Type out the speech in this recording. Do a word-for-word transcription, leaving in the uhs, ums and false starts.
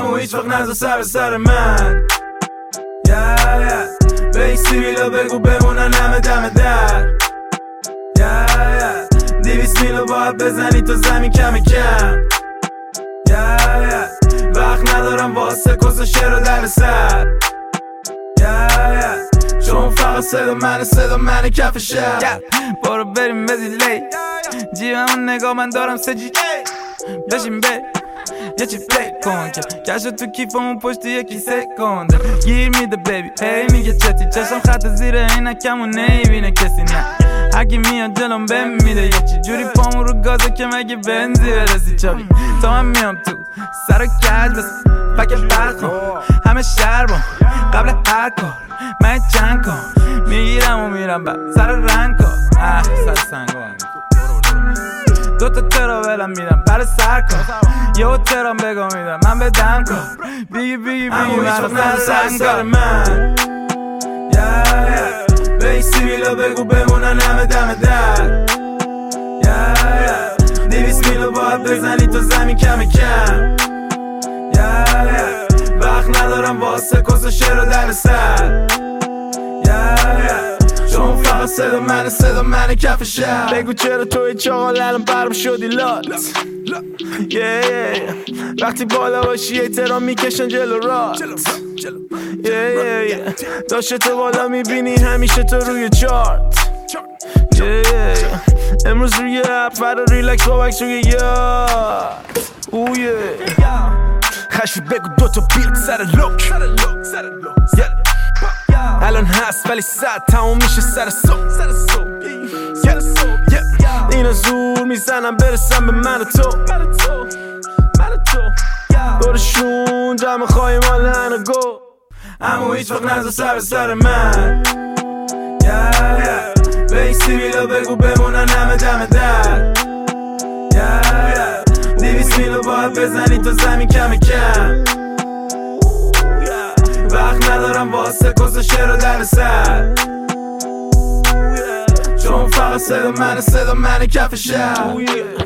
اما هیچ وقت نذار سر به سر من. yeah, yeah. به این سیبیلا بگو بمونن همه دم در. yeah, yeah. دیویس میلو باید بزنی تا زمین کم کم. yeah, yeah. وقت ندارم واسه کس و شعر و در سر. yeah, yeah. چون فقط صدا منه صدا منه کف شهر. yeah. برو بریم به دیلی جیبمون نگاه من دارم سجی بشین به یه چی فکر کن که کشو تو کیفمون پشت یکی سکند گیر میده بیبی هی میگه چتی چشم خط زیر عینکمو نمیبینه کسی نه هرکی میاد جلوم بهم میده یه چی جوری پامون رو گازه که مگه بنزی برسی چابی تا من میام تو سر و کج بس پک برخون همه شهر بام قبل هر کار من چند کن میگیرم و میرم بعد سر رنگ کن اه سر سنگو دوتا تراولم میدم برای سر کن یه ترام بگو میدم من بدم کن بیگی بیگی بیگی من سر سنگ کار من. به این سیبیلا بگو بمونن همه دم در. دیویس میلو باید بزنی تا زمین کم کم. وقت ندارم واسه کس و شعر و در سر. چون فقط صدا منه صدا منه کف شهر. بگو چرا توی چاقال الان برم شدی لات. yeah, yeah. وقتی بالا باشی احترام میکشن جلو رات. yeah, yeah, yeah. داشته تو بالا میبینی همیشه تو روی چارت. yeah, yeah, yeah. امروز روی اپ فردا ریلکس با بکس روی یاد. اوه oh, yeah. خشی بگو دوتا بیت سر لوک. yeah. الان هست ولی ساعت تموم میشه سر صبح. اینا زور میزنم برسم به من و تو. دورشون جمع خواهی مال هنو گو اما هیچ وقت نذار سر به سر من. به این سیبیلا بگو بمونن همه دم در. دیویس میلو باید بزنی تا زمین کم کم. وقت ندارم واسه کس و شعر و در سر. چون فقط صدا منه صدا منه کف شهر.